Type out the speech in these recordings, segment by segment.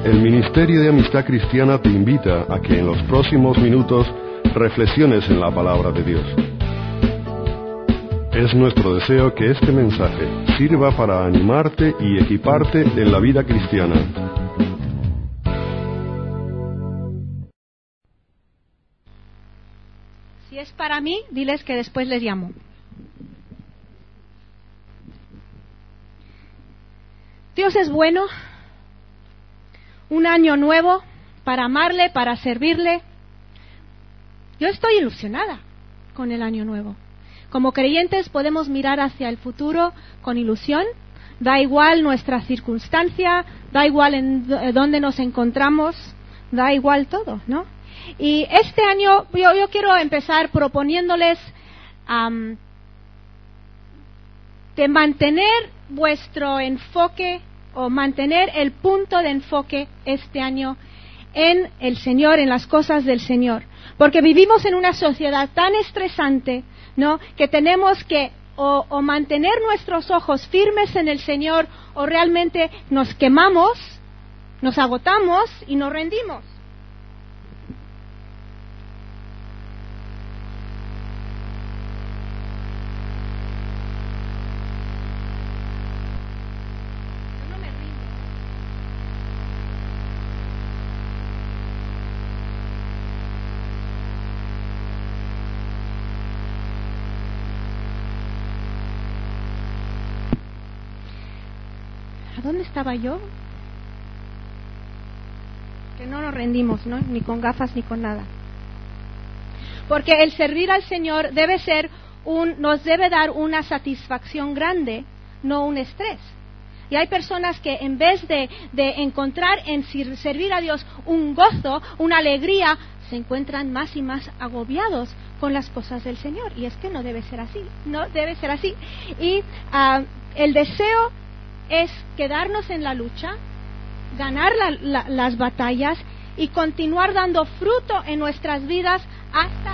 El Ministerio de Amistad Cristiana te invita a que en los próximos minutos reflexiones en la palabra de Dios. Es nuestro deseo que este mensaje sirva para animarte y equiparte en la vida cristiana. Si es para mí, diles que después les llamo. Dios es bueno. Un año nuevo para amarle, para servirle. Yo estoy ilusionada con el año nuevo. Como creyentes podemos mirar hacia el futuro con ilusión. Da igual nuestra circunstancia, da igual en dónde nos encontramos, da igual todo, ¿no? Y este año yo quiero empezar proponiéndoles de mantener vuestro enfoque o mantener el punto de enfoque este año en el Señor, en las cosas del Señor. Porque vivimos en una sociedad tan estresante, ¿no?, que tenemos que o mantener nuestros ojos firmes en el Señor o realmente nos quemamos, nos agotamos y nos rendimos. ¿Dónde estaba yo? Que no nos rendimos, ¿no? Ni con gafas ni con nada. Porque el servir al Señor debe ser nos debe dar una satisfacción grande, no un estrés. Y hay personas que en vez de encontrar en servir a Dios un gozo, una alegría, se encuentran más y más agobiados con las cosas del Señor. Y es que no debe ser así, no debe ser así. Y el deseo es quedarnos en la lucha, ganar las batallas y continuar dando fruto en nuestras vidas hasta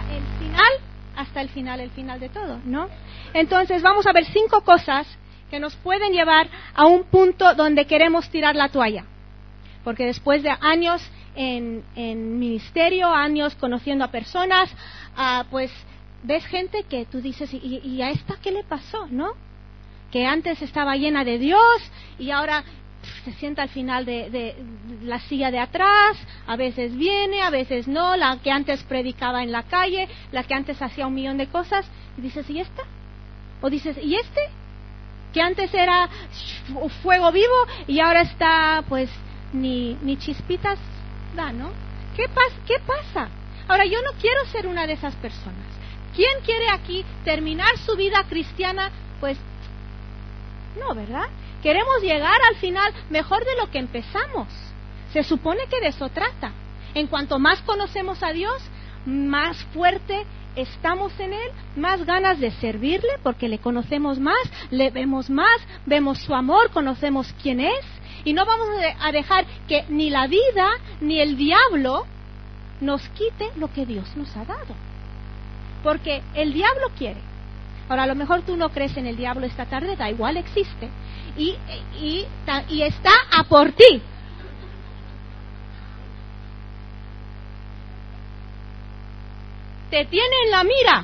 el final de todo, ¿no? Entonces vamos a ver 5 cosas que nos pueden llevar a un punto donde queremos tirar la toalla. Porque después de años en ministerio, años conociendo a personas, pues ves gente que tú dices, ¿y a esta qué le pasó, no? Que antes estaba llena de Dios y ahora se sienta al final de la silla de atrás, a veces viene, a veces no, la que antes predicaba en la calle, la que antes hacía 1,000,000 de cosas, y dices, ¿y esta? O dices, ¿y este? Que antes era fuego vivo y ahora está, pues, ni chispitas da, ¿no? ¿Qué pasa? Ahora, yo no quiero ser una de esas personas. ¿Quién quiere aquí terminar su vida cristiana, pues, no, ¿verdad? Queremos llegar al final mejor de lo que empezamos. Se supone que de eso trata. En cuanto más conocemos a Dios, más fuerte estamos en Él, más ganas de servirle, porque le conocemos más, le vemos más, vemos su amor, conocemos quién es, y no vamos a dejar que ni la vida ni el diablo nos quite lo que Dios nos ha dado. Porque el diablo quiere. Ahora, a lo mejor tú no crees en el diablo esta tarde, da igual, existe. Y está a por ti. Te tiene en la mira.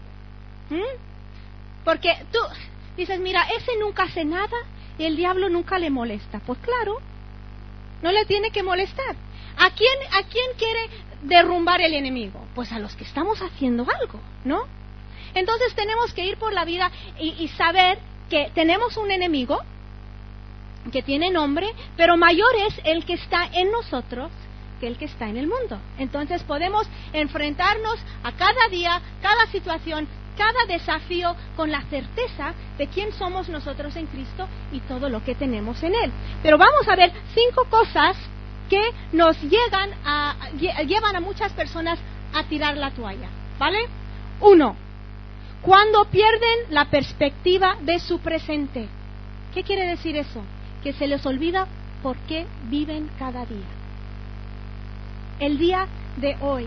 Porque tú dices, mira, ese nunca hace nada y el diablo nunca le molesta. Pues claro, no le tiene que molestar. ¿A quién quiere derrumbar el enemigo? Pues a los que estamos haciendo algo, ¿no? Entonces tenemos que ir por la vida y saber que tenemos un enemigo que tiene nombre, pero mayor es el que está en nosotros que el que está en el mundo. Entonces podemos enfrentarnos a cada día, cada situación, cada desafío con la certeza de quién somos nosotros en Cristo y todo lo que tenemos en Él. Pero vamos a ver 5 cosas que nos llevan a muchas personas a tirar la toalla, ¿vale? 1. Cuando pierden la perspectiva de su presente. ¿Qué quiere decir eso? Que se les olvida por qué viven cada día. El día de hoy.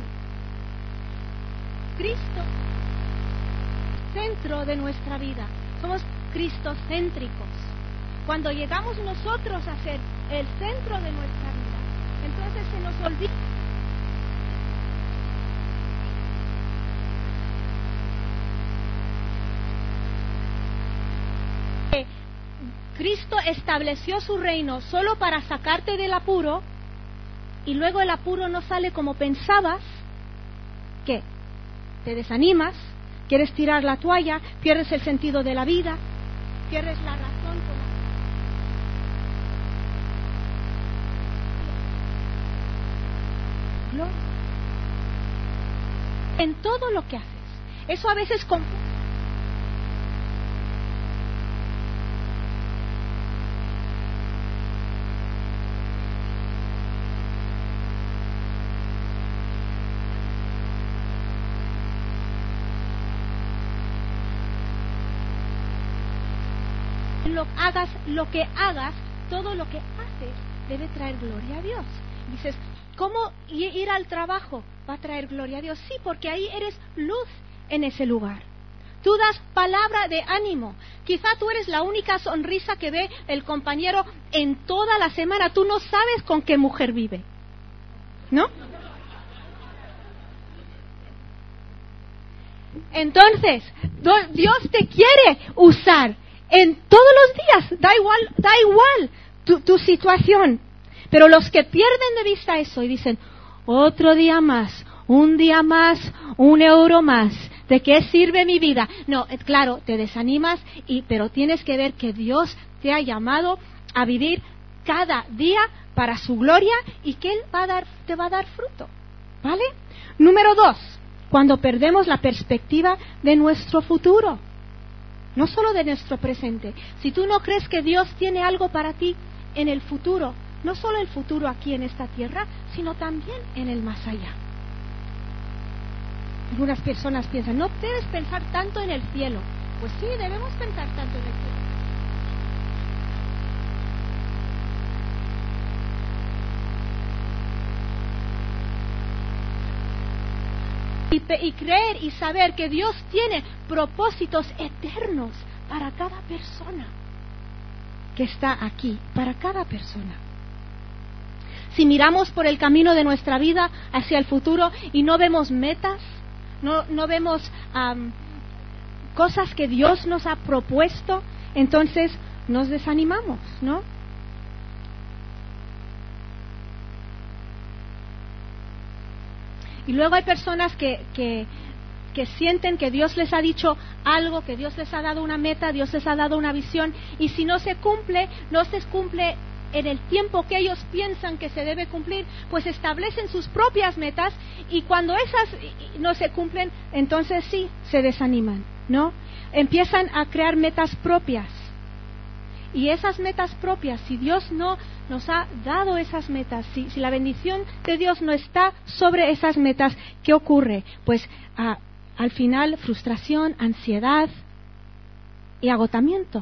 Cristo, centro de nuestra vida. Somos cristocéntricos. Cuando llegamos nosotros a ser el centro de nuestra vida, Entonces se nos olvida. Cristo estableció su reino solo para sacarte del apuro, y luego el apuro no sale como pensabas. ¿Qué? Te desanimas, quieres tirar la toalla, pierdes el sentido de la vida, pierdes la razón por la... Gloria. En todo lo que haces. Eso a veces confunde. Lo que hagas, todo lo que haces debe traer gloria a Dios. Dices, ¿cómo ir al trabajo va a traer gloria a Dios? Sí, porque ahí eres luz en ese lugar. Tú das palabra de ánimo. Quizá tú eres la única sonrisa que ve el compañero en toda la semana. Tú no sabes con qué mujer vive, ¿no? Entonces, Dios te quiere usar en todos los días, da igual tu situación. Pero los que pierden de vista eso y dicen, otro día más, un día más, un euro más, ¿de qué sirve mi vida? No, claro, te desanimas, pero tienes que ver que Dios te ha llamado a vivir cada día para su gloria y que Él te va a dar fruto, ¿vale? Número 2, cuando perdemos la perspectiva de nuestro futuro. No solo de nuestro presente. Si tú no crees que Dios tiene algo para ti en el futuro, no solo el futuro aquí en esta tierra, sino también en el más allá. Algunas personas piensan, no debes pensar tanto en el cielo. Pues sí, debemos pensar tanto en el cielo. Y creer y saber que Dios tiene propósitos eternos para cada persona que está aquí, para cada persona. Si miramos por el camino de nuestra vida hacia el futuro y no vemos metas, no vemos cosas que Dios nos ha propuesto, entonces nos desanimamos, ¿no? Y luego hay personas que sienten que Dios les ha dicho algo, que Dios les ha dado una meta, Dios les ha dado una visión, y si no se cumple en el tiempo que ellos piensan que se debe cumplir, pues establecen sus propias metas, y cuando esas no se cumplen, entonces sí, se desaniman, ¿no? Empiezan a crear metas propias. Y esas metas propias, si Dios no nos ha dado esas metas, si la bendición de Dios no está sobre esas metas, ¿qué ocurre? Pues al final frustración, ansiedad y agotamiento.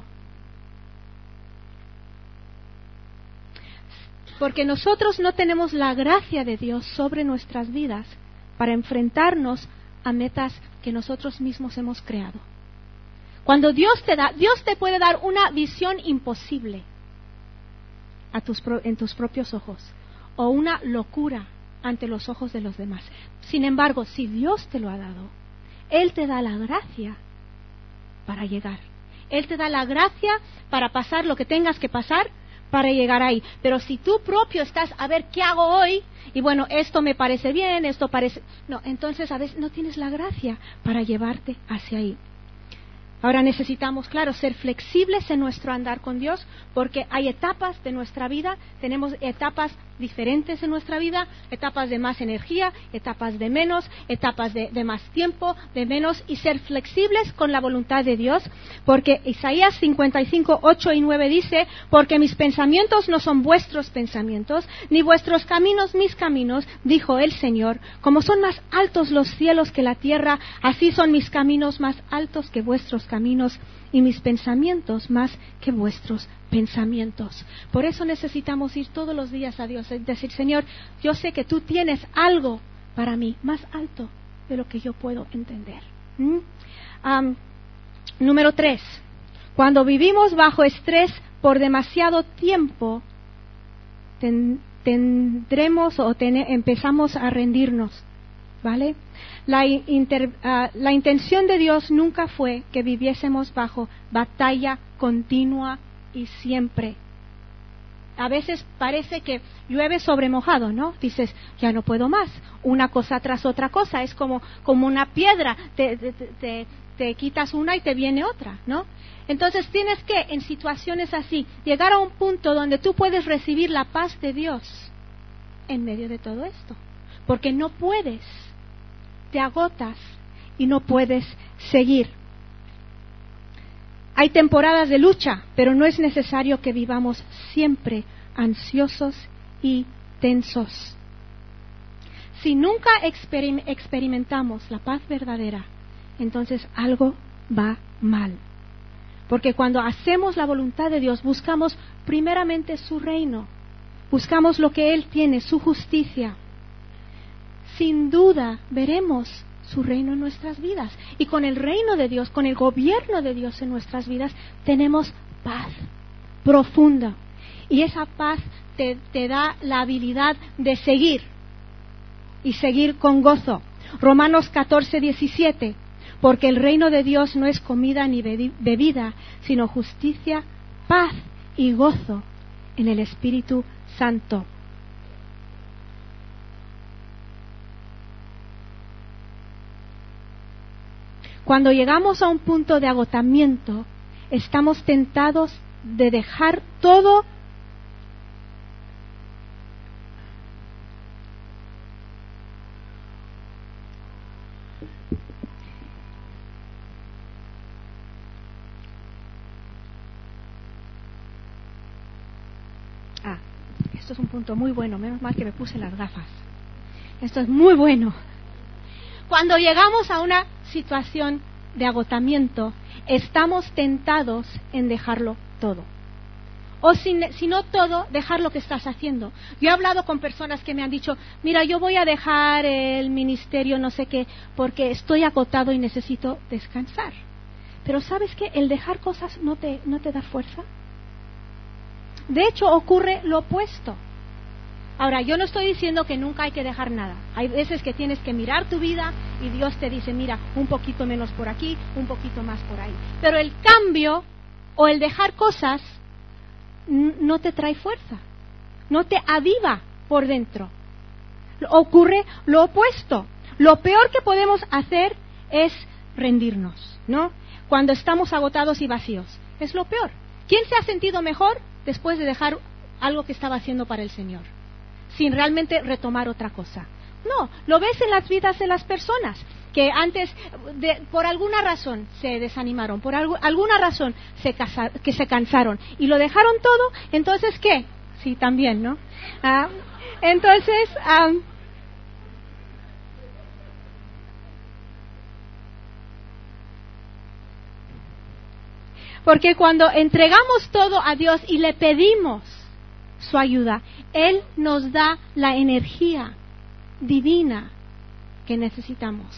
Porque nosotros no tenemos la gracia de Dios sobre nuestras vidas para enfrentarnos a metas que nosotros mismos hemos creado. Cuando Dios te puede dar una visión imposible en tus propios ojos, o una locura ante los ojos de los demás. Sin embargo, si Dios te lo ha dado, Él te da la gracia para llegar. Él te da la gracia para pasar lo que tengas que pasar para llegar ahí. Pero si tú propio estás a ver qué hago hoy, y bueno, esto me parece bien, esto parece... No, entonces a veces no tienes la gracia para llevarte hacia ahí. Ahora necesitamos, claro, ser flexibles en nuestro andar con Dios, porque hay etapas de nuestra vida, tenemos etapas diferentes en nuestra vida, etapas de más energía, etapas de menos, etapas de más tiempo, de menos, y ser flexibles con la voluntad de Dios, porque Isaías 55, 8 y 9 dice, porque mis pensamientos no son vuestros pensamientos, ni vuestros caminos mis caminos, dijo el Señor, como son más altos los cielos que la tierra, así son mis caminos más altos que vuestros caminos, y mis pensamientos más que vuestros pensamientos. Por eso necesitamos ir todos los días a Dios, es decir, Señor, yo sé que tú tienes algo para mí más alto de lo que yo puedo entender. Número 3, cuando vivimos bajo estrés por demasiado tiempo, tendremos o empezamos a rendirnos, ¿vale? La intención de Dios nunca fue que viviésemos bajo batalla continua y siempre. A veces parece que llueve sobre mojado, ¿no? Dices, ya no puedo más, una cosa tras otra cosa, es como una piedra, te quitas una y te viene otra, ¿no? Entonces tienes que, en situaciones así, llegar a un punto donde tú puedes recibir la paz de Dios en medio de todo esto, porque no puedes, te agotas y no puedes seguir. Hay temporadas de lucha, pero no es necesario que vivamos siempre ansiosos y tensos. Si nunca experimentamos la paz verdadera, entonces algo va mal. Porque cuando hacemos la voluntad de Dios, buscamos primeramente su reino, buscamos lo que Él tiene, su justicia. Sin duda veremos su reino en nuestras vidas. Y con el reino de Dios, con el gobierno de Dios en nuestras vidas, tenemos paz profunda. Y esa paz te da la habilidad de seguir. Y seguir con gozo. Romanos 14:17. Porque el reino de Dios no es comida ni bebida, sino justicia, paz y gozo en el Espíritu Santo. Cuando llegamos a un punto de agotamiento, estamos tentados de dejar todo esto es un punto muy bueno, menos mal que me puse las gafas. Esto es muy bueno. Cuando llegamos a una situación de agotamiento, estamos tentados en dejarlo todo. O si no todo, dejar lo que estás haciendo. Yo he hablado con personas que me han dicho, mira, yo voy a dejar el ministerio, no sé qué, porque estoy agotado y necesito descansar. Pero ¿sabes qué? El dejar cosas no te da fuerza. De hecho, ocurre lo opuesto. Ahora, yo no estoy diciendo que nunca hay que dejar nada. Hay veces que tienes que mirar tu vida y Dios te dice, mira, un poquito menos por aquí, un poquito más por ahí. Pero el cambio o el dejar cosas no te trae fuerza, no te aviva por dentro. Ocurre lo opuesto. Lo peor que podemos hacer es rendirnos, ¿no? Cuando estamos agotados y vacíos. Es lo peor. ¿Quién se ha sentido mejor después de dejar algo que estaba haciendo para el Señor, sin realmente retomar otra cosa? No, lo ves en las vidas de las personas que antes, por alguna razón, se desanimaron, por alguna razón que se cansaron y lo dejaron todo. Entonces, ¿qué? Sí, también, ¿no? Entonces, porque cuando entregamos todo a Dios y le pedimos su ayuda, Él nos da la energía divina que necesitamos.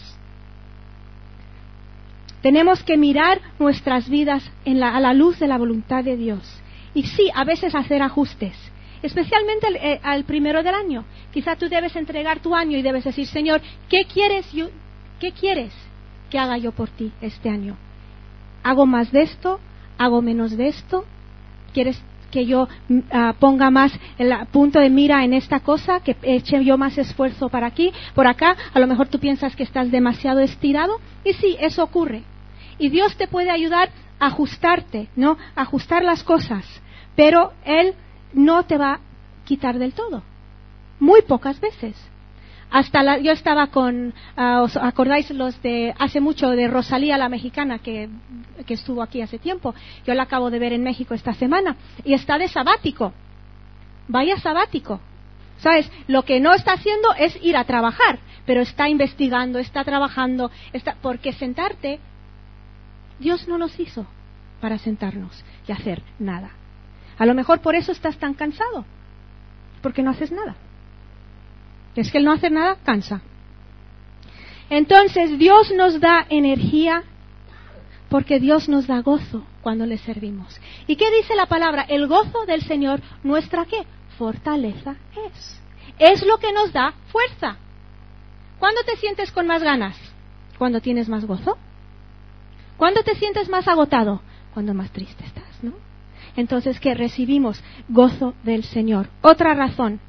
Tenemos que mirar nuestras vidas a la luz de la voluntad de Dios. Y sí, a veces hacer ajustes, especialmente al primero del año. Quizá tú debes entregar tu año y debes decir, Señor, ¿qué quieres que haga yo por ti este año? ¿Hago más de esto? ¿Hago menos de esto? ¿Quieres que yo ponga más el punto de mira en esta cosa, que eche yo más esfuerzo para aquí, por acá? A lo mejor tú piensas que estás demasiado estirado, y sí, eso ocurre. Y Dios te puede ayudar a ajustarte, ¿no? A ajustar las cosas, pero Él no te va a quitar del todo. Muy pocas veces. Yo estaba con, ¿os acordáis los de hace mucho de Rosalía la mexicana que estuvo aquí hace tiempo? Yo la acabo de ver en México esta semana y está de sabático. Vaya sabático. ¿Sabes? Lo que no está haciendo es ir a trabajar, pero está investigando, está trabajando, porque sentarte, Dios no nos hizo para sentarnos y hacer nada. A lo mejor por eso estás tan cansado, porque no haces nada. Es que el no hacer nada cansa. Entonces Dios nos da energía porque Dios nos da gozo cuando le servimos. ¿Y qué dice la palabra? El gozo del Señor, nuestra ¿qué? fortaleza es. Es lo que nos da fuerza. ¿Cuándo te sientes con más ganas? Cuando tienes más gozo. ¿Cuándo te sientes más agotado? Cuando más triste estás, ¿no? Entonces, ¿qué? Recibimos gozo del Señor. Otra razón.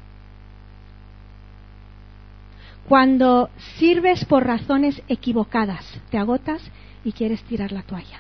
Cuando sirves por razones equivocadas, te agotas y quieres tirar la toalla.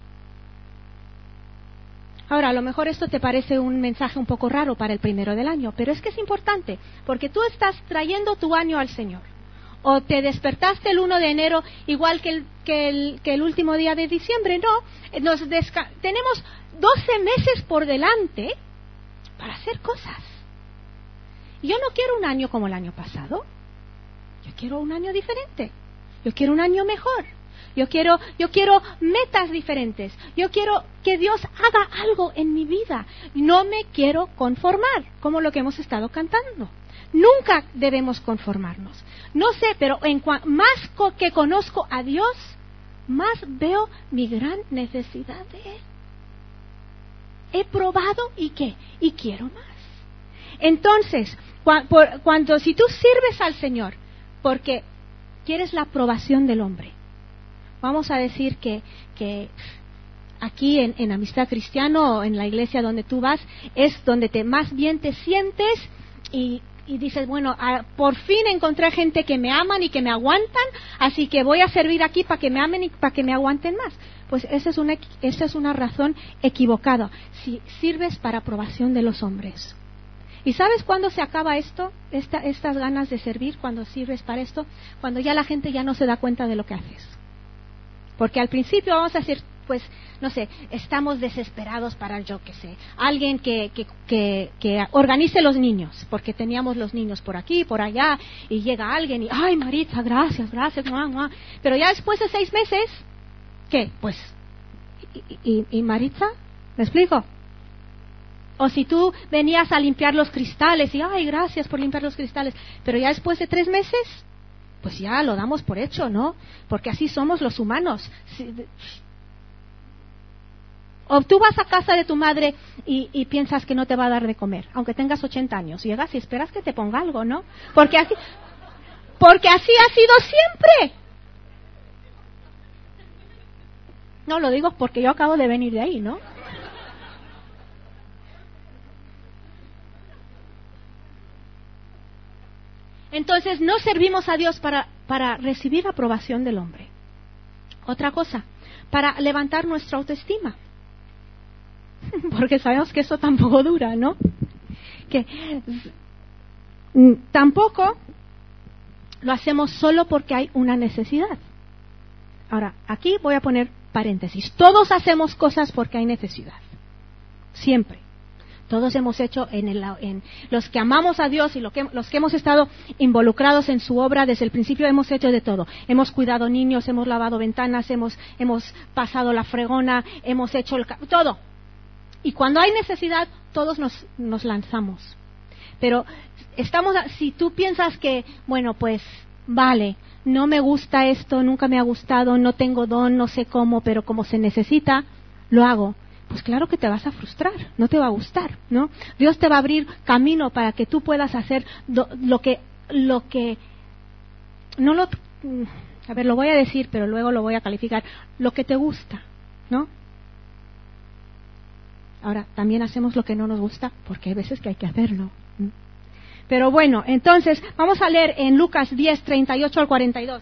Ahora, a lo mejor esto te parece un mensaje un poco raro para el primero del año, pero es que es importante, porque tú estás trayendo tu año al Señor. O te despertaste el 1 de enero igual que el último día de diciembre. No, tenemos 12 meses por delante para hacer cosas. Y yo no quiero un año como el año pasado. Yo quiero un año diferente. Yo quiero un año mejor. Yo quiero metas diferentes. Yo quiero que Dios haga algo en mi vida. No me quiero conformar, como lo que hemos estado cantando. Nunca debemos conformarnos. No sé, pero más que conozco a Dios, más veo mi gran necesidad de Él. He probado y ¿qué? Y quiero más. Entonces, si tú sirves al Señor porque quieres la aprobación del hombre, vamos a decir que aquí en Amistad Cristiano o en la iglesia donde tú vas es donde más bien te sientes y dices, bueno, por fin encontré gente que me aman y que me aguantan, así que voy a servir aquí para que me amen y para que me aguanten más. Pues esa es una razón equivocada. Si sirves para aprobación de los hombres. ¿Y sabes cuándo se acaba esto? Estas ganas de servir, cuando sirves para esto, cuando ya la gente ya no se da cuenta de lo que haces. Porque al principio vamos a decir, pues, no sé, estamos desesperados para, yo qué sé, alguien que organice los niños, porque teníamos los niños por aquí, por allá, y llega alguien y, ay, Maritza, gracias, muah. Pero ya después de 6 meses, ¿qué? Pues, ¿y Maritza? ¿Me explico? O si tú venías a limpiar los cristales y, ay, gracias por limpiar los cristales, pero ya después de 3 meses, pues ya lo damos por hecho, ¿no? Porque así somos los humanos. O tú vas a casa de tu madre y piensas que no te va a dar de comer, aunque tengas 80 años. Llegas y esperas que te ponga algo, ¿no? Porque así ha sido siempre. No, lo digo porque yo acabo de venir de ahí, ¿no? Entonces no servimos a Dios para recibir aprobación del hombre. Otra cosa, para levantar nuestra autoestima. Porque sabemos que eso tampoco dura, ¿no? Que tampoco lo hacemos solo porque hay una necesidad. Ahora, aquí voy a poner paréntesis. Todos hacemos cosas porque hay necesidad. Siempre. Todos hemos hecho en los que amamos a Dios y los que hemos estado involucrados en su obra desde el principio, hemos hecho de todo. Hemos cuidado niños, hemos lavado ventanas, hemos pasado la fregona, hemos hecho todo. Y cuando hay necesidad, todos nos lanzamos. Pero si tú piensas que, bueno, pues vale, no me gusta esto, nunca me ha gustado, no tengo don, no sé cómo, pero como se necesita, lo hago. Pues claro que te vas a frustrar, no te va a gustar, ¿no? Dios te va a abrir camino para que tú puedas hacer lo que no lo, a ver, lo voy a decir, pero luego lo voy a calificar, lo que te gusta, ¿no? Ahora, también hacemos lo que no nos gusta, porque hay veces que hay que hacerlo. Pero bueno, entonces, vamos a leer en Lucas 10, 38 al 42.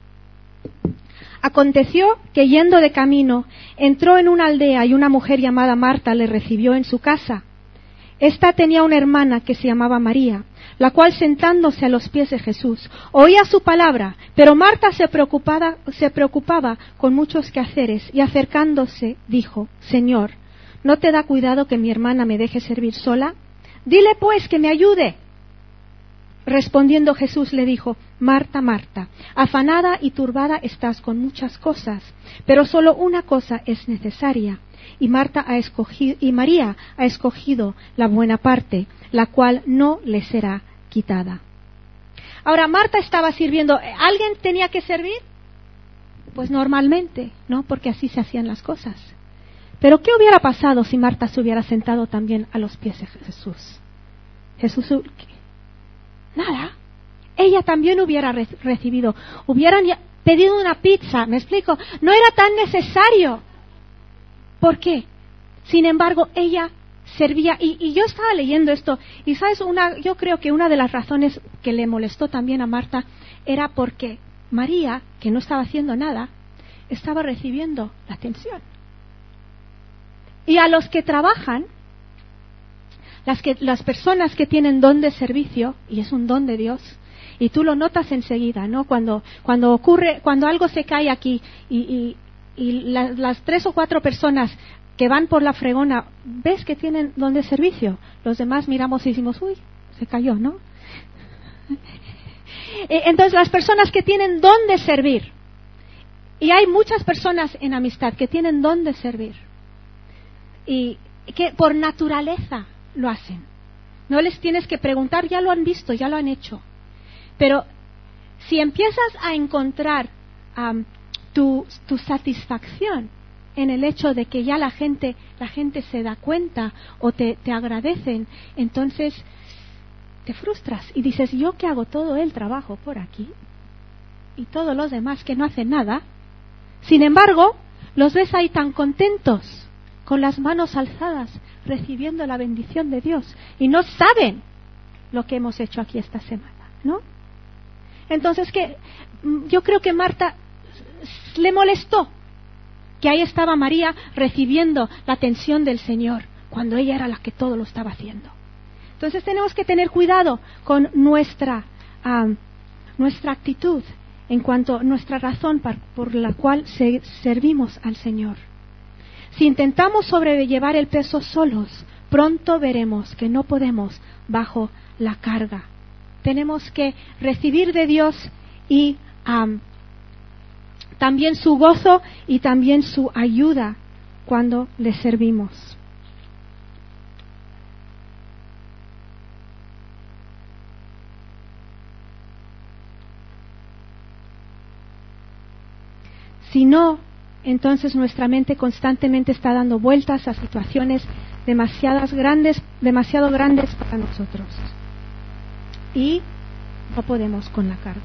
Aconteció que yendo de camino, entró en una aldea y una mujer llamada Marta le recibió en su casa. Esta tenía una hermana que se llamaba María, la cual sentándose a los pies de Jesús, oía su palabra, pero Marta se preocupaba con muchos quehaceres y acercándose dijo, Señor, ¿no te da cuidado que mi hermana me deje servir sola? Dile pues que me ayude. Respondiendo Jesús le dijo, Marta, Marta, afanada y turbada estás con muchas cosas, pero solo una cosa es necesaria, y María ha escogido la buena parte, la cual no le será quitada. Ahora, Marta estaba sirviendo. ¿Alguien tenía que servir? Pues normalmente, ¿no? Porque así se hacían las cosas. Pero ¿qué hubiera pasado si Marta se hubiera sentado también a los pies de Jesús? Jesús, nada. Ella también hubiera recibido, hubieran pedido una pizza, ¿me explico? No era tan necesario. ¿Por qué? Sin embargo, ella servía, y yo estaba leyendo esto, y sabes, yo creo que una de las razones que le molestó también a Marta era porque María, que no estaba haciendo nada, estaba recibiendo la atención. Y a los que trabajan, las personas que tienen don de servicio, y es un don de Dios, y tú lo notas enseguida, ¿no? Cuando algo se cae aquí y las 3 o 4 personas que van por la fregona, ves que tienen don de servicio. Los demás miramos y decimos, uy, se cayó, ¿no? Entonces, las personas que tienen don de servir, y hay muchas personas en amistad que tienen don de servir, y que por naturaleza lo hacen. No les tienes que preguntar, ya lo han visto, ya lo han hecho. Pero si empiezas a encontrar tu satisfacción en el hecho de que ya la gente se da cuenta o te agradecen, entonces te frustras y dices, yo que hago todo el trabajo por aquí y todos los demás que no hacen nada, sin embargo los ves ahí tan contentos, con las manos alzadas, recibiendo la bendición de Dios, y no saben lo que hemos hecho aquí esta semana, ¿no? Entonces, yo creo que Marta le molestó que ahí estaba María recibiendo la atención del Señor, cuando ella era la que todo lo estaba haciendo. Entonces tenemos que tener cuidado con nuestra actitud en cuanto a nuestra razón por la cual servimos al Señor. Si intentamos sobrellevar el peso solos, pronto veremos que no podemos bajo la carga. Tenemos que recibir de Dios y también su gozo y también su ayuda cuando le servimos. Si no, entonces nuestra mente constantemente está dando vueltas a situaciones demasiado grandes para nosotros. Y no podemos con la carga.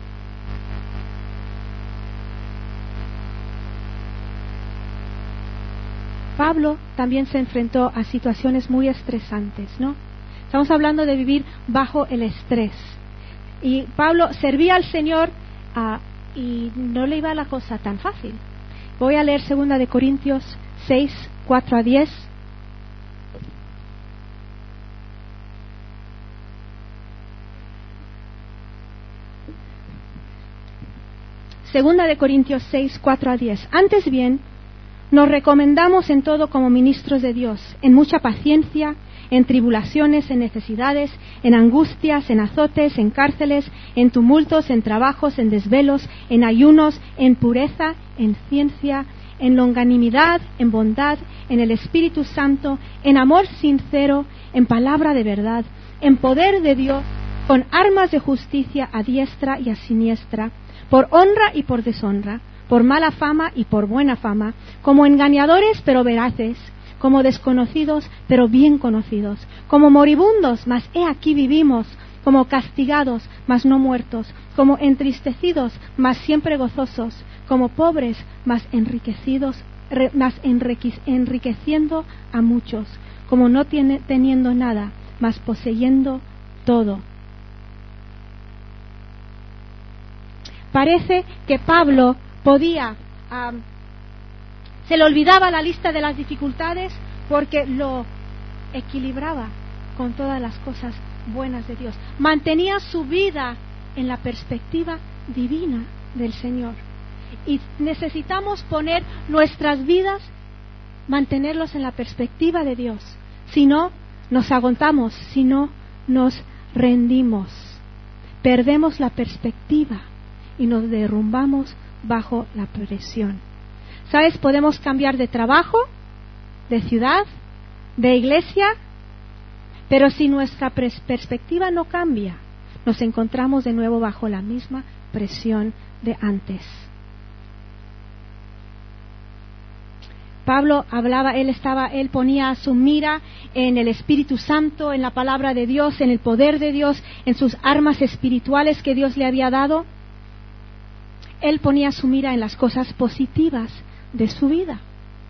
Pablo también se enfrentó a situaciones muy estresantes, ¿no? Estamos hablando de vivir bajo el estrés. Y Pablo servía al Señor y no le iba la cosa tan fácil. Voy a leer 2 de Corintios 6, 4 a 10. Segunda de Corintios 6, 4 a 10. Antes bien, nos recomendamos en todo como ministros de Dios, en mucha paciencia, en tribulaciones, en necesidades, en angustias, en azotes, en cárceles, en tumultos, en trabajos, en desvelos, en ayunos, en pureza, en ciencia, en longanimidad, en bondad, en el Espíritu Santo, en amor sincero, en palabra de verdad, en poder de Dios, con armas de justicia a diestra y a siniestra, por honra y por deshonra, por mala fama y por buena fama, como engañadores pero veraces, como desconocidos pero bien conocidos, como moribundos, mas he aquí vivimos, como castigados, mas no muertos, como entristecidos, mas siempre gozosos, como pobres, mas enriqueciendo a muchos, como no teniendo nada, mas poseyendo todo. Parece que Pablo se le olvidaba la lista de las dificultades porque lo equilibraba con todas las cosas buenas de Dios. Mantenía su vida en la perspectiva divina del Señor. Y necesitamos poner nuestras vidas, mantenerlos en la perspectiva de Dios. Si no, nos agotamos, si no, nos rendimos. Perdemos la perspectiva y nos derrumbamos bajo la presión. ¿Sabes? Podemos cambiar de trabajo, de ciudad, de iglesia, pero si nuestra perspectiva no cambia, nos encontramos de nuevo bajo la misma presión de antes. Pablo hablaba, él ponía su mira en el Espíritu Santo, en la palabra de Dios, en el poder de Dios, en sus armas espirituales que Dios le había dado. Él ponía su mira en las cosas positivas de su vida.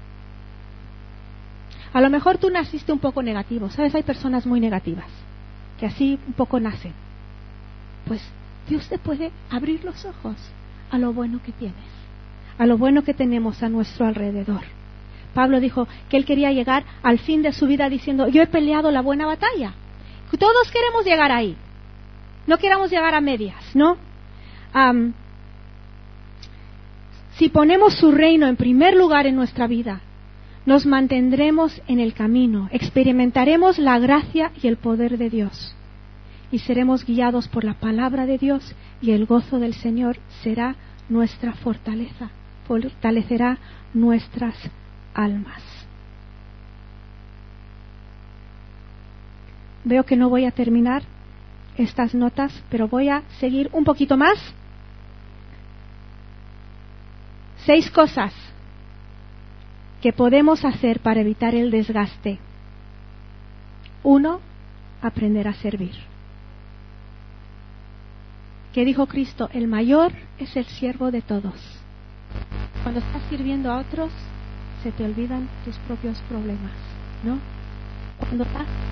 A lo mejor tú naciste un poco negativo, ¿sabes? Hay personas muy negativas, que así un poco nacen. Pues Dios te puede abrir los ojos a lo bueno que tienes, a lo bueno que tenemos a nuestro alrededor. Pablo dijo que él quería llegar al fin de su vida diciendo, yo he peleado la buena batalla. Todos queremos llegar ahí. No queramos llegar a medias, ¿no? Si ponemos su reino en primer lugar en nuestra vida, nos mantendremos en el camino, experimentaremos la gracia y el poder de Dios y seremos guiados por la palabra de Dios, y el gozo del Señor será nuestra fortaleza, fortalecerá nuestras almas. Veo que no voy a terminar estas notas, pero voy a seguir un poquito más. 6 cosas que podemos hacer para evitar el desgaste. 1, aprender a servir. ¿Qué dijo Cristo? El mayor es el siervo de todos. Cuando estás sirviendo a otros, se te olvidan tus propios problemas, ¿no? Cuando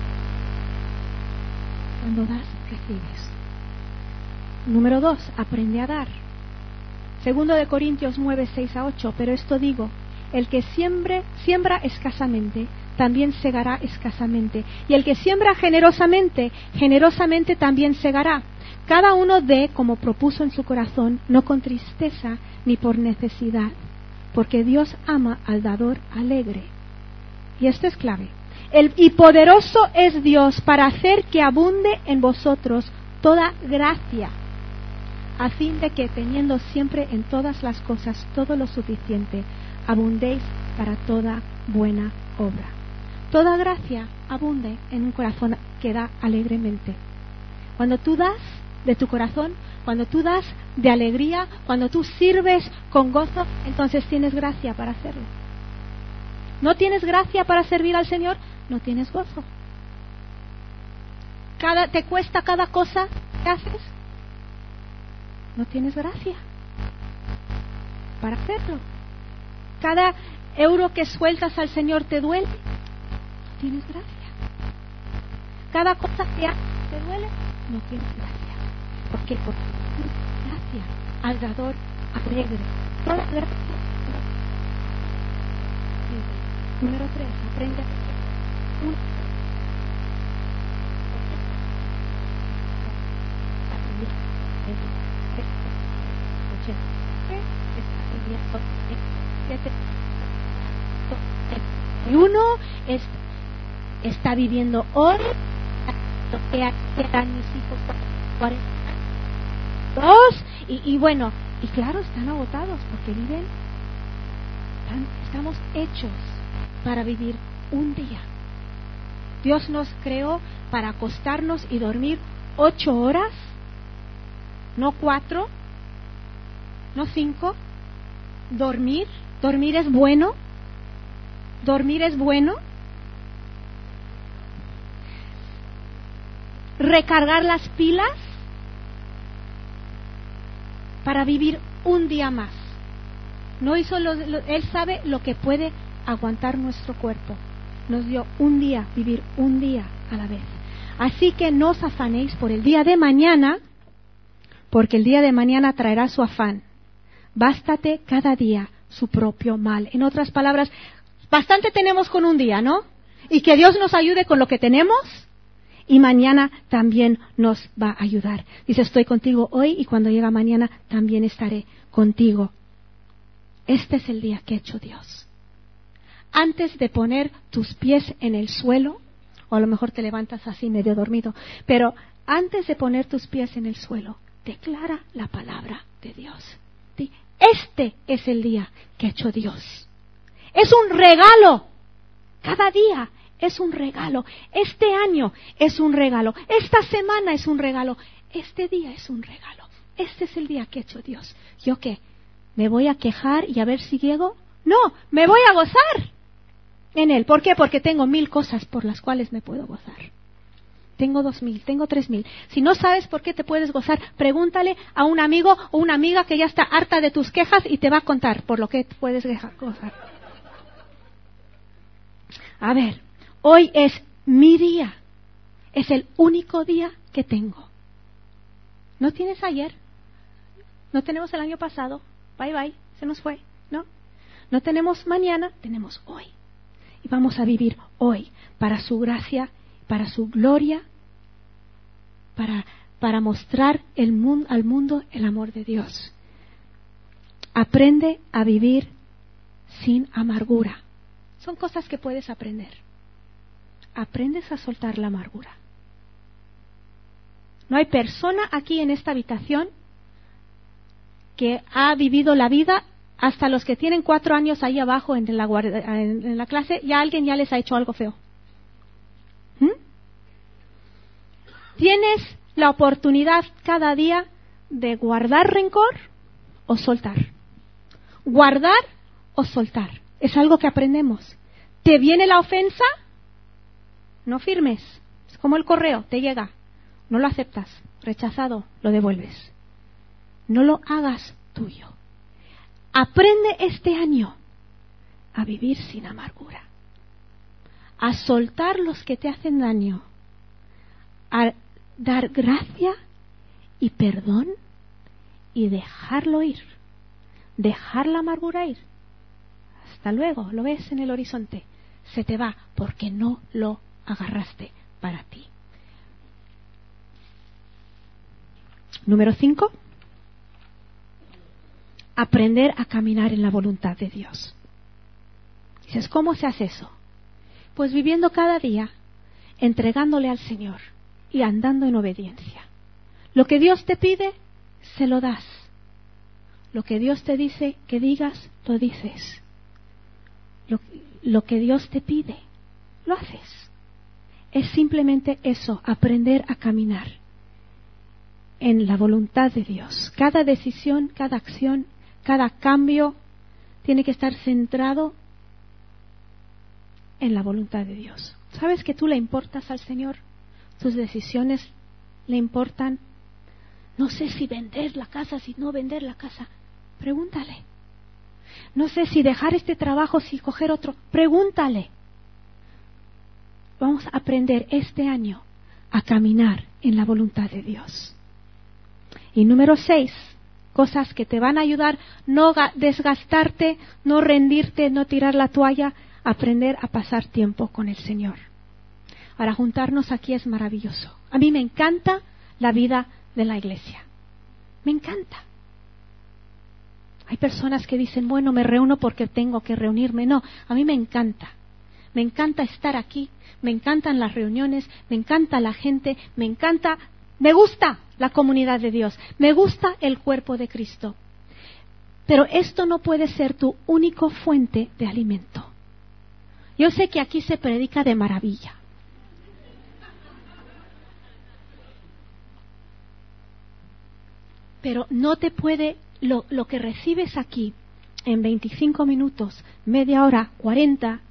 das, recibes. Número 2, aprende a dar. 2 Corintios 9:6-8, pero esto digo, el que siembra escasamente, también segará escasamente, y el que siembra generosamente, generosamente también segará. Cada uno dé como propuso en su corazón, no con tristeza ni por necesidad, porque Dios ama al dador alegre. Y esto es clave. Y poderoso es Dios para hacer que abunde en vosotros toda gracia, a fin de que, teniendo siempre en todas las cosas todo lo suficiente, abundéis para toda buena obra. Toda gracia abunde en un corazón que da alegremente. Cuando tú das de tu corazón, cuando tú das de alegría, cuando tú sirves con gozo, entonces tienes gracia para hacerlo. ¿No tienes gracia para servir al Señor? No tienes gozo. ¿Te cuesta cada cosa que haces? No tienes gracia para hacerlo. Cada euro que sueltas al Señor te duele. No tienes gracia. Cada cosa que haces te duele. No tienes gracia. Porque por gracia al dador alegre. Toda gracia. Número 3, aprende a y uno está viviendo hoy lo que eran mis hijos 40 años, y bueno, y claro, están agotados porque estamos hechos para vivir un día. Dios nos creó para acostarnos y dormir 8 horas, no 4, no 5. Dormir es bueno. Dormir es bueno. Recargar las pilas para vivir un día más. No hizo Él sabe lo que puede aguantar nuestro cuerpo. Nos dio un día, vivir un día a la vez. Así que no os afanéis por el día de mañana, porque el día de mañana traerá su afán. Bástate cada día su propio mal. En otras palabras, bastante tenemos con un día, ¿no? Y que Dios nos ayude con lo que tenemos, y mañana también nos va a ayudar. Dice, estoy contigo hoy, y cuando llega mañana también estaré contigo. Este es el día que ha hecho Dios. Antes de poner tus pies en el suelo, o a lo mejor te levantas así medio dormido, pero antes de poner tus pies en el suelo, declara la palabra de Dios. Este es el día que ha hecho Dios. Es un regalo. Cada día es un regalo. Este año es un regalo. Esta semana es un regalo. Este día es un regalo. Este es el día que ha hecho Dios. ¿Yo qué? ¿Me voy a quejar y a ver si llego? No, me voy a gozar. En Él. ¿Por qué? Porque tengo 1000 cosas por las cuales me puedo gozar. Tengo 2000, tengo 3000. Si no sabes por qué te puedes gozar, pregúntale a un amigo o una amiga que ya está harta de tus quejas y te va a contar por lo que te puedes gozar. A ver, hoy es mi día. Es el único día que tengo. ¿No tienes ayer? ¿No tenemos el año pasado? Bye bye, se nos fue, ¿no? No tenemos mañana, tenemos hoy. Y vamos a vivir hoy para su gracia, para su gloria, para mostrar al mundo el amor de Dios. Aprende a vivir sin amargura. Son cosas que puedes aprender. Aprendes a soltar la amargura. No hay persona aquí en esta habitación que ha vivido la vida, hasta los que tienen 4 años ahí abajo en la clase, ya alguien ya les ha hecho algo feo. Tienes la oportunidad cada día de guardar rencor o soltar. Guardar o soltar. Es algo que aprendemos. ¿Te viene la ofensa? No firmes. Es como el correo, te llega. No lo aceptas. Rechazado, lo devuelves. No lo hagas tuyo. Aprende este año a vivir sin amargura. A soltar los que te hacen daño. A dar gracia y perdón y dejarlo ir. Dejar la amargura ir. Hasta luego, lo ves en el horizonte. Se te va porque no lo agarraste para ti. Número 5. Aprender a caminar en la voluntad de Dios. Dices, ¿cómo se hace eso? Pues viviendo cada día, entregándole al Señor y andando en obediencia. Lo que Dios te pide, se lo das. Lo que Dios te dice que digas, lo dices. Lo que Dios te pide, lo haces. Es simplemente eso, aprender a caminar en la voluntad de Dios. Cada decisión, cada acción, cada cambio tiene que estar centrado en la voluntad de Dios. ¿Sabes que tú le importas al Señor? Tus decisiones le importan. No sé si vender la casa, si no vender la casa. Pregúntale. No sé si dejar este trabajo, si coger otro. Pregúntale. Vamos a aprender este año a caminar en la voluntad de Dios. Y número 6, cosas que te van a ayudar, no desgastarte, no rendirte, no tirar la toalla, aprender a pasar tiempo con el Señor. Para juntarnos aquí es maravilloso. A mí me encanta la vida de la iglesia. Me encanta. Hay personas que dicen, bueno, me reúno porque tengo que reunirme. No, a mí me encanta. Me encanta estar aquí, me encantan las reuniones, me encanta la gente, me gusta la comunidad de Dios, me gusta el cuerpo de Cristo. Pero esto no puede ser tu único fuente de alimento. Yo sé que aquí se predica de maravilla. Pero no te puede, lo que recibes aquí en 25 minutos, media hora, 40,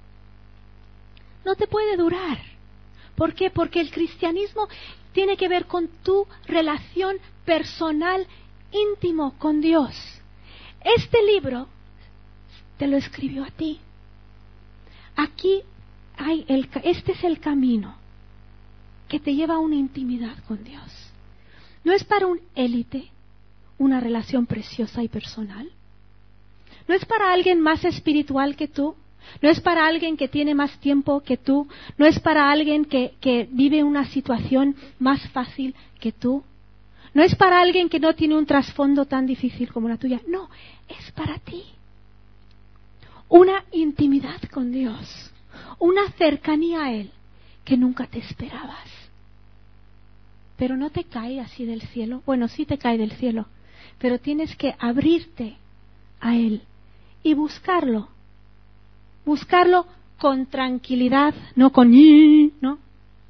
no te puede durar. ¿Por qué? Porque el cristianismo tiene que ver con tu relación personal, íntimo con Dios. Este libro te lo escribió a ti. Aquí este es el camino que te lleva a una intimidad con Dios. No es para un élite, una relación preciosa y personal. No es para alguien más espiritual que tú. No es para alguien que tiene más tiempo que tú. No es para alguien que vive una situación más fácil que tú. No es para alguien que no tiene un trasfondo tan difícil como la tuya. No, es para ti. Una intimidad con Dios. Una cercanía a Él que nunca te esperabas. Pero no te cae así del cielo. Bueno, sí te cae del cielo. Pero tienes que abrirte a Él y buscarlo. Buscarlo con tranquilidad, no con ¿no?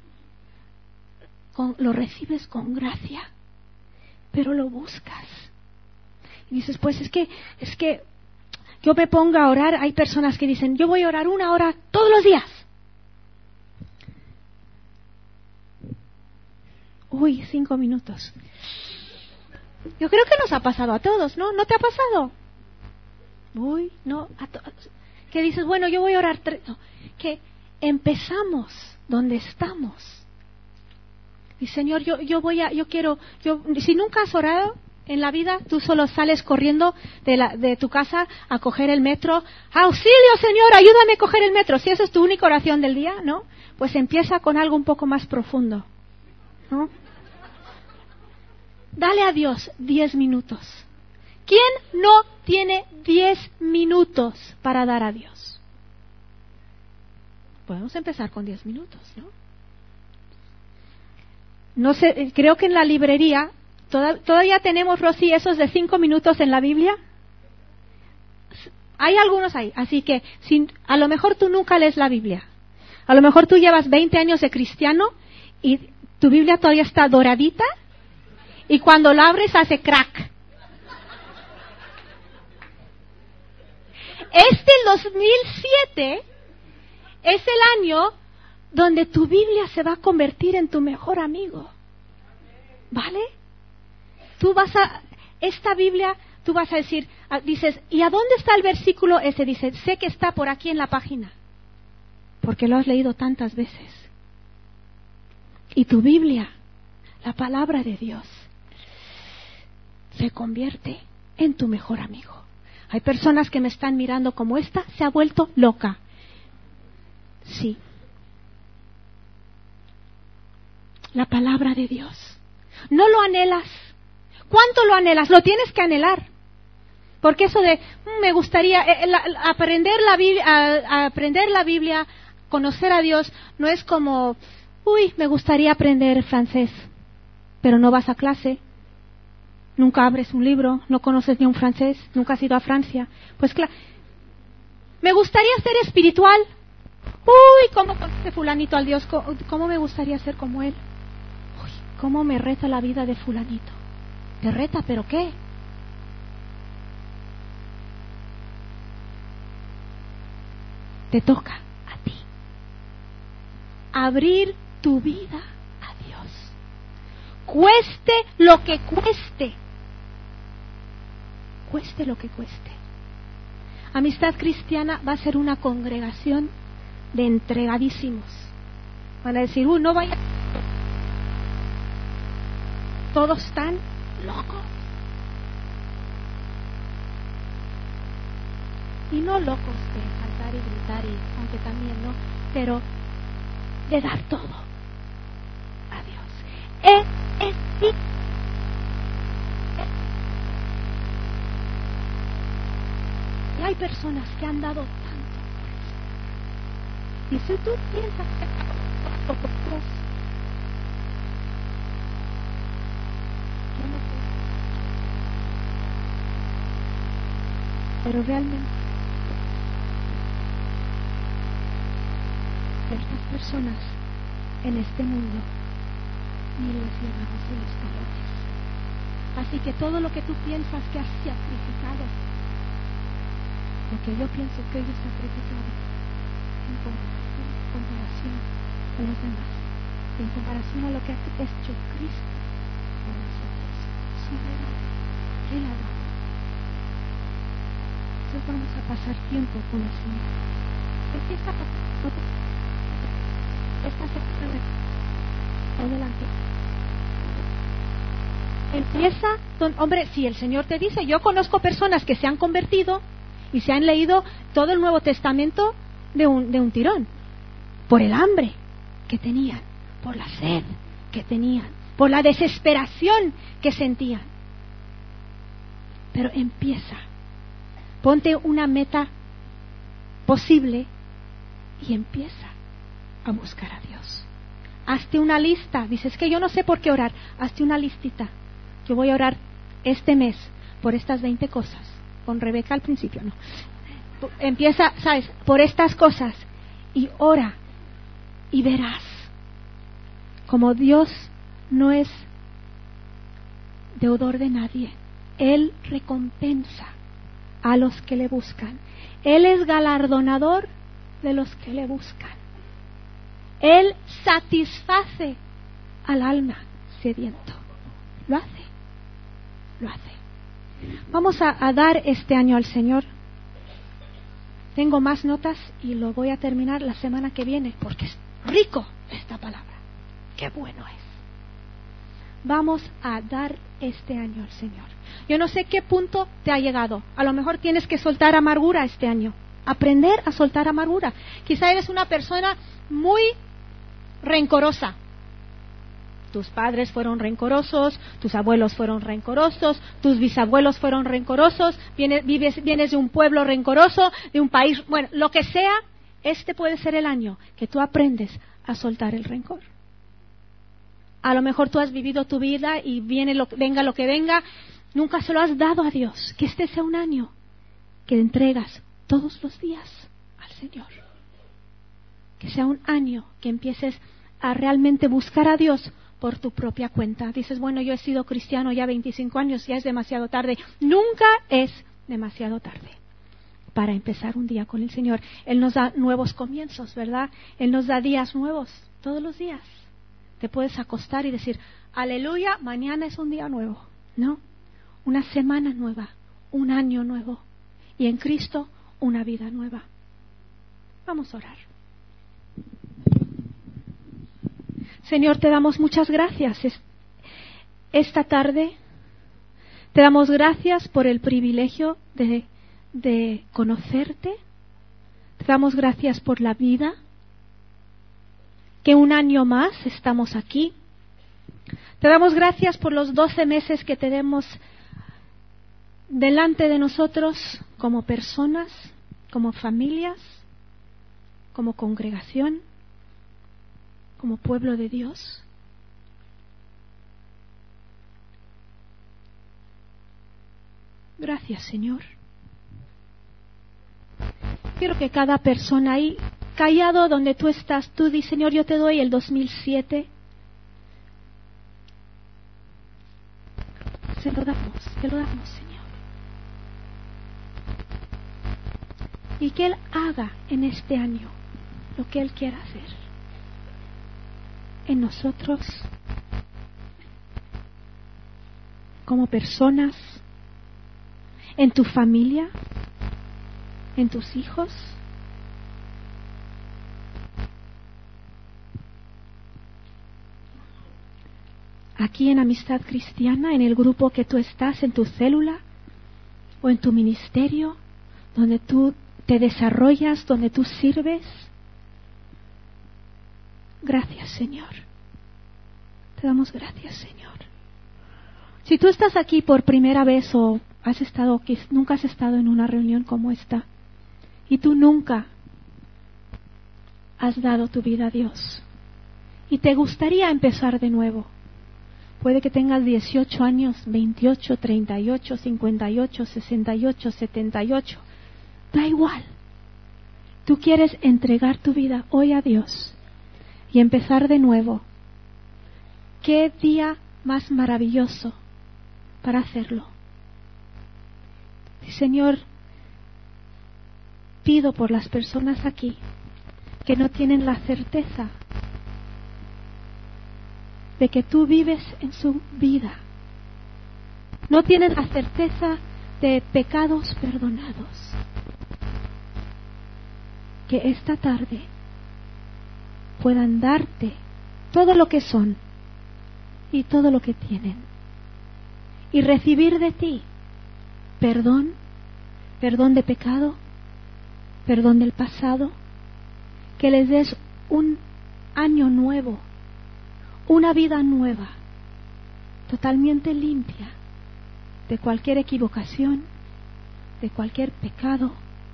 Lo recibes con gracia, pero lo buscas. Y dices, pues es que yo me ponga a orar. Hay personas que dicen, yo voy a orar 1 hora todos los días. Uy, 5 minutos. Yo creo que nos ha pasado a todos, ¿no? ¿No te ha pasado? Uy, no, a todos. Que dices, bueno, yo voy a orar 3. No, que empezamos donde estamos. Y Señor, yo quiero, si nunca has orado en la vida, tú solo sales corriendo de tu casa a coger el metro. ¡Auxilio, Señor, ayúdame a coger el metro! Si esa es tu única oración del día, ¿no? Pues empieza con algo un poco más profundo, ¿no? Dale a Dios 10 minutos. ¿Quién no tiene 10 minutos para dar a Dios? Podemos empezar con 10 minutos, ¿no? No sé, creo que en la librería todavía tenemos, Rosy, esos de 5 minutos en la Biblia. Hay algunos ahí, así que a lo mejor tú nunca lees la Biblia. A lo mejor tú llevas 20 años de cristiano y tu Biblia todavía está doradita y cuando la abres hace crack. El 2007 es el año donde tu Biblia se va a convertir en tu mejor amigo. ¿Vale? Esta Biblia, tú vas a decir, dices, ¿y a dónde está el versículo ese? Dice, sé que está por aquí en la página, porque lo has leído tantas veces. Y tu Biblia, la palabra de Dios, se convierte en tu mejor amigo. Hay personas que me están mirando como esta se ha vuelto loca. Sí. La palabra de Dios. ¿No lo anhelas? ¿Cuánto lo anhelas? Lo tienes que anhelar. Porque eso de, me gustaría aprender la Biblia, conocer a Dios, no es como, me gustaría aprender francés, pero no vas a clase, nunca abres un libro, no conoces ni un francés, nunca has ido a Francia. Pues claro, me gustaría ser espiritual. ¿Cómo conoce fulanito al Dios? ¿Cómo me gustaría ser como él? ¿Cómo me reta la vida de fulanito? Te reta, ¿pero qué? Te toca a ti abrir tu vida a Dios. Cueste lo que cueste. Cueste lo que cueste. Amistad Cristiana va a ser una congregación de entregadísimos. Van a decir, no vaya. Todos están locos. Y no locos de cantar y gritar, aunque también no, pero de dar todo a Dios. Y hay personas que han dado tanto por eso. Y si tú piensas que por Dios, pero realmente estas personas en este mundo ni les llevamos en los talones. Así que todo lo que tú piensas que has sacrificado, lo que yo pienso que ellos han sacrificado en comparación con los demás, en comparación a lo que ha hecho Cristo por nosotros, Él ha dado. Entonces vamos a pasar tiempo con el Señor. ¿Qué está pasando? Esta semana adelante. Empieza, hombre, si el Señor te dice, yo conozco personas que se han convertido y se han leído todo el Nuevo Testamento de un tirón, por el hambre que tenían, por la sed que tenían, por la desesperación que sentían. Pero empieza. Ponte una meta posible y empieza a buscar a Dios. Hazte una lista. Dices que yo no sé por qué orar. Hazte una listita. Yo voy a orar este mes por estas 20 cosas. Con Rebeca al principio, no. Empieza, ¿sabes? Por estas cosas. Y ora. Y verás. Como Dios no es deudor de nadie. Él recompensa a los que le buscan. Él es galardonador de los que le buscan. Él satisface al alma sediento. Lo hace. Lo hace. Vamos a dar este año al Señor. Tengo más notas y lo voy a terminar la semana que viene porque es rico esta palabra. Qué bueno es. Vamos a dar este año al Señor. Yo no sé qué punto te ha llegado. A lo mejor tienes que soltar amargura este año. Aprender a soltar amargura. Quizá eres una persona muy rencorosa. Tus padres fueron rencorosos, tus abuelos fueron rencorosos, tus bisabuelos fueron rencorosos, vienes de un pueblo rencoroso, de un país, bueno, lo que sea, este puede ser el año que tú aprendes a soltar el rencor. A lo mejor tú has vivido tu vida y venga lo que venga, nunca se lo has dado a Dios. Que este sea un año que entregas todos los días al Señor. Que sea un año que empieces a realmente buscar a Dios por tu propia cuenta. Dices, bueno, yo he sido cristiano ya 25 años, ya es demasiado tarde. Nunca es demasiado tarde para empezar un día con el Señor. Él nos da nuevos comienzos, ¿verdad? Él nos da días nuevos todos los días. Te puedes acostar y decir, aleluya, mañana es un día nuevo. No, una semana nueva, un año nuevo. Y en Cristo, una vida nueva. Vamos a orar. Señor, te damos muchas gracias esta tarde. Te damos gracias por el privilegio de conocerte. Te damos gracias por la vida, que un año más estamos aquí. Te damos gracias por los 12 meses que tenemos delante de nosotros como personas, como familias, como congregación, como pueblo de Dios. Gracias, Señor. Quiero que cada persona ahí, callado donde tú estás, tú di, Señor, yo te doy el 2007. Te lo damos, Señor. Y que Él haga en este año lo que Él quiera hacer en nosotros, como personas, en tu familia, en tus hijos. Aquí en Amistad Cristiana, en el grupo que tú estás, en tu célula o en tu ministerio, donde tú te desarrollas, donde tú sirves. Gracias, Señor. Te damos gracias, Señor. Si tú estás aquí por primera vez o nunca has estado en una reunión como esta y tú nunca has dado tu vida a Dios y te gustaría empezar de nuevo, puede que tengas 18 años, 28, 38, 58, 68, 78, da igual. Tú quieres entregar tu vida hoy a Dios y empezar de nuevo. ¿Qué día más maravilloso para hacerlo? Señor, pido por las personas aquí que no tienen la certeza de que tú vives en su vida. No tienen la certeza de pecados perdonados. Que esta tarde puedan darte todo lo que son y todo lo que tienen y recibir de ti perdón de pecado, perdón del pasado, que les des un año nuevo, una vida nueva, totalmente limpia de cualquier equivocación, de cualquier pecado,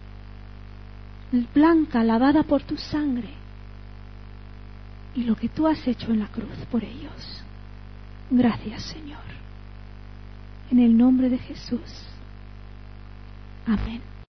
blanca, lavada por tu sangre y lo que tú has hecho en la cruz por ellos. Gracias, Señor. En el nombre de Jesús. Amén.